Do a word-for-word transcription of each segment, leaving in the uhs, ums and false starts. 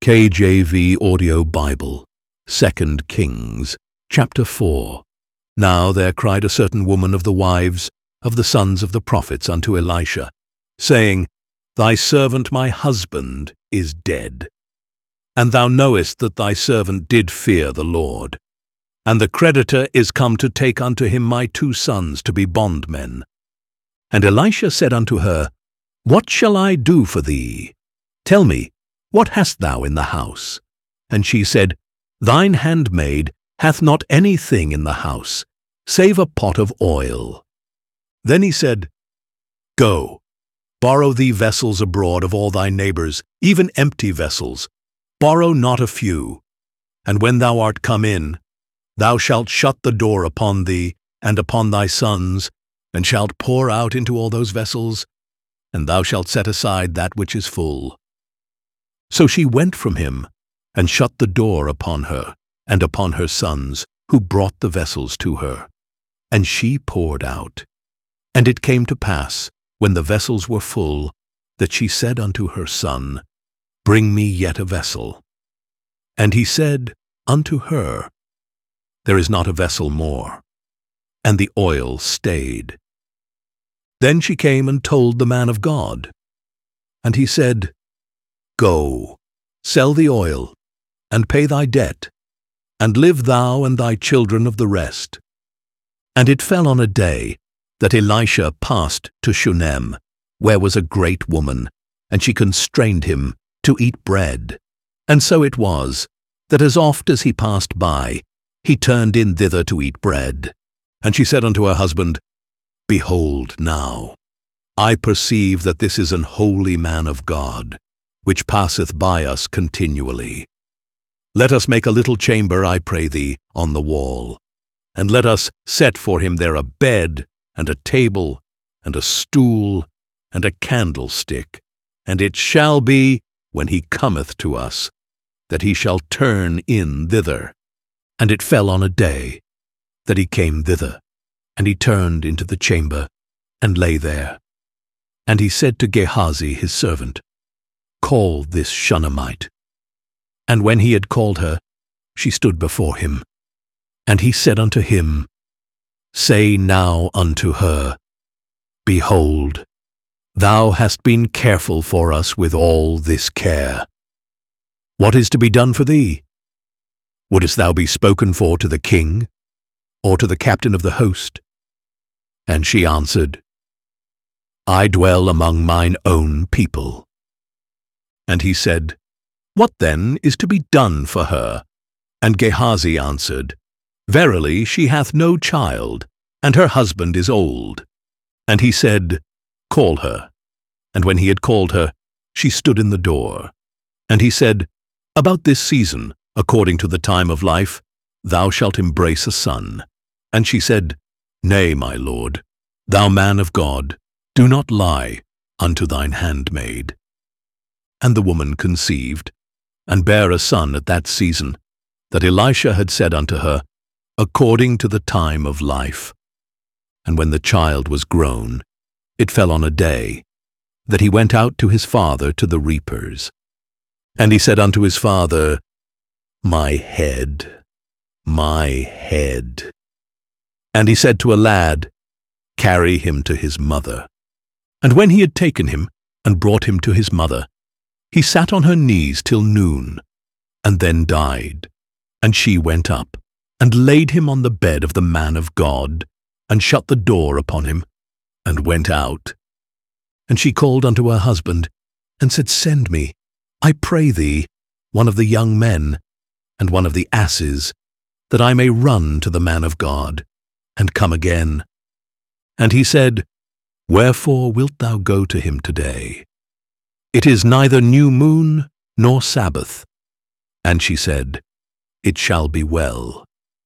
K J V Audio Bible, Second Kings, chapter four. Now there cried a certain woman of the wives of the sons of the prophets unto Elisha, saying, Thy servant my husband is dead. And thou knowest that thy servant did fear the Lord. And the creditor is come to take unto him my two sons to be bondmen. And Elisha said unto her, What shall I do for thee? Tell me, what hast thou in the house? And she said, Thine handmaid hath not anything in the house, save a pot of oil. Then he said, Go, borrow thee vessels abroad of all thy neighbors, even empty vessels. Borrow not a few. And when thou art come in, thou shalt shut the door upon thee and upon thy sons, and shalt pour out into all those vessels, and thou shalt set aside that which is full. So she went from him, and shut the door upon her, and upon her sons, who brought the vessels to her. And she poured out. And it came to pass, when the vessels were full, that she said unto her son, Bring me yet a vessel. And he said unto her, There is not a vessel more. And the oil stayed. Then she came and told the man of God. And he said, Go, sell the oil, and pay thy debt, and live thou and thy children of the rest. And it fell on a day that Elisha passed to Shunem, where was a great woman, and she constrained him to eat bread. And so it was, that as oft as he passed by, he turned in thither to eat bread. And she said unto her husband, Behold now, I perceive that this is an holy man of God, which passeth by us continually. Let us make a little chamber, I pray thee, on the wall, and let us set for him there a bed, and a table, and a stool, and a candlestick. And it shall be, when he cometh to us, that he shall turn in thither. And it fell on a day that he came thither, and he turned into the chamber, and lay there. And he said to Gehazi his servant, Call this Shunammite. And when he had called her, she stood before him. And he said unto him, Say now unto her, Behold, thou hast been careful for us with all this care. What is to be done for thee? Wouldest thou be spoken for to the king, or to the captain of the host? And she answered, I dwell among mine own people. And he said, What then is to be done for her? And Gehazi answered, Verily she hath no child, and her husband is old. And he said, Call her. And when he had called her, she stood in the door. And he said, About this season, according to the time of life, thou shalt embrace a son. And she said, Nay, my lord, thou man of God, do not lie unto thine handmaid. And the woman conceived, and bare a son at that season, that Elisha had said unto her, According to the time of life. And when the child was grown, it fell on a day, that he went out to his father to the reapers. And he said unto his father, My head, my head. And he said to a lad, Carry him to his mother. And when he had taken him, and brought him to his mother, he sat on her knees till noon, and then died. And she went up, and laid him on the bed of the man of God, and shut the door upon him, and went out. And she called unto her husband, and said, Send me, I pray thee, one of the young men, and one of the asses, that I may run to the man of God, and come again. And he said, Wherefore wilt thou go to him today? It is neither new moon nor Sabbath. And she said, It shall be well.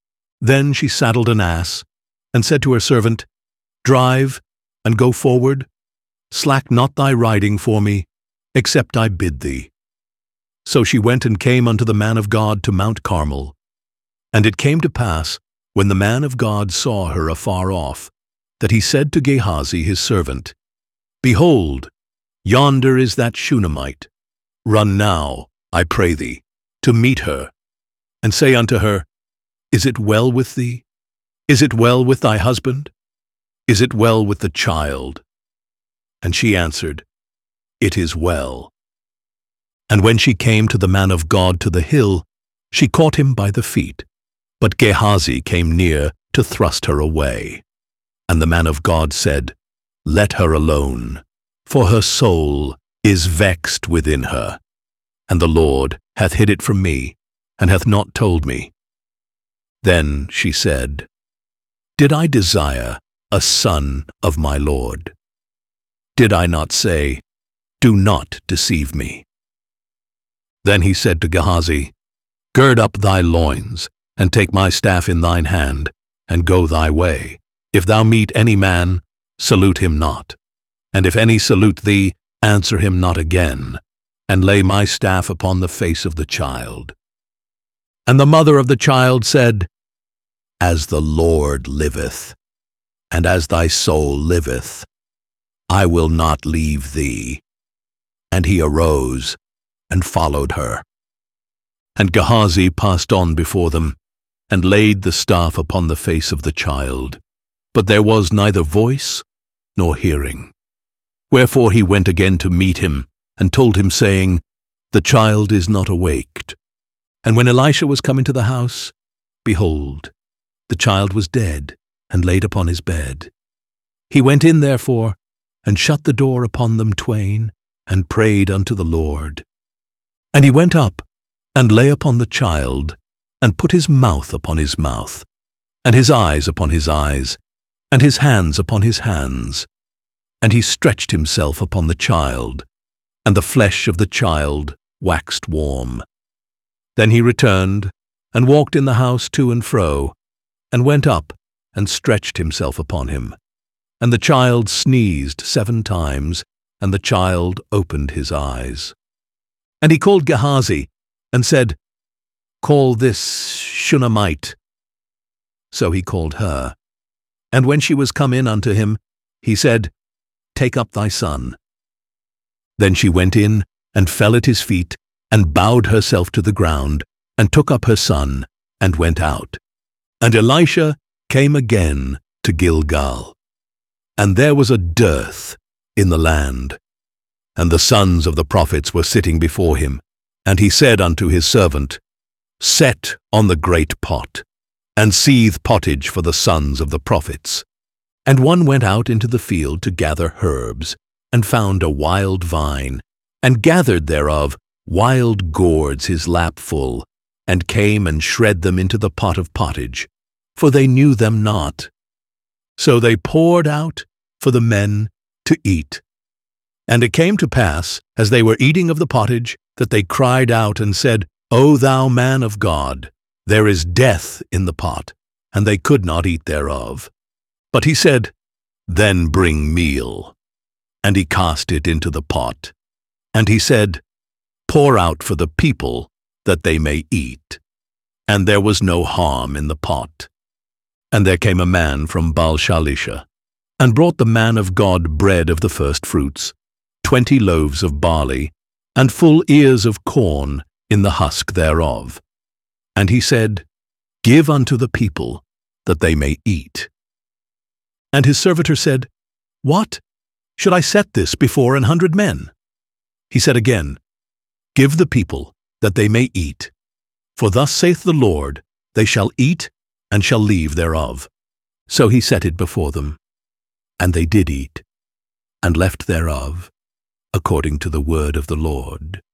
Then she saddled an ass, and said to her servant, Drive, and go forward. Slack not thy riding for me, except I bid thee. So she went and came unto the man of God to Mount Carmel. And it came to pass, when the man of God saw her afar off, that he said to Gehazi his servant, Behold, yonder is that Shunammite. Run now, I pray thee, to meet her, and say unto her, Is it well with thee? Is it well with thy husband? Is it well with the child? And she answered, It is well. And when she came to the man of God to the hill, she caught him by the feet. But Gehazi came near to thrust her away. And the man of God said, Let her alone, for her soul is vexed within her. And the Lord hath hid it from me, and hath not told me. Then she said, Did I desire a son of my Lord? Did I not say, Do not deceive me? Then he said to Gehazi, Gird up thy loins, and take my staff in thine hand, and go thy way. If thou meet any man, salute him not. And if any salute thee, answer him not again, and lay my staff upon the face of the child. And the mother of the child said, As the Lord liveth, and as thy soul liveth, I will not leave thee. And he arose and followed her. And Gehazi passed on before them, and laid the staff upon the face of the child. But there was neither voice nor hearing. Wherefore he went again to meet him, and told him, saying, The child is not awaked. And when Elisha was come into the house, behold, the child was dead, and laid upon his bed. He went in therefore, and shut the door upon them twain, and prayed unto the Lord. And he went up, and lay upon the child, and put his mouth upon his mouth, and his eyes upon his eyes, and his hands upon his hands. And he stretched himself upon the child, and the flesh of the child waxed warm. Then he returned, and walked in the house to and fro, and went up, and stretched himself upon him. And the child sneezed seven times, and the child opened his eyes. And he called Gehazi, and said, Call this Shunammite. So he called her. And when she was come in unto him, he said, Take up thy son. Then she went in, and fell at his feet, and bowed herself to the ground, and took up her son, and went out. And Elisha came again to Gilgal. And there was a dearth in the land. And the sons of the prophets were sitting before him. And he said unto his servant, Set on the great pot, and seethe pottage for the sons of the prophets. And one went out into the field to gather herbs, and found a wild vine, and gathered thereof wild gourds his lap full, and came and shred them into the pot of pottage, for they knew them not. So they poured out for the men to eat. And it came to pass, as they were eating of the pottage, that they cried out and said, O thou man of God, there is death in the pot, and they could not eat thereof. But he said, Then bring meal. And he cast it into the pot. And he said, Pour out for the people, that they may eat. And there was no harm in the pot. And there came a man from Baal-shalisha, and brought the man of God bread of the firstfruits, twenty loaves of barley, and full ears of corn in the husk thereof. And he said, Give unto the people, that they may eat. And his servitor said, What? Should I set this before an hundred men? He said again, Give the people, that they may eat. For thus saith the Lord, They shall eat, and shall leave thereof. So he set it before them. And they did eat, and left thereof, according to the word of the Lord.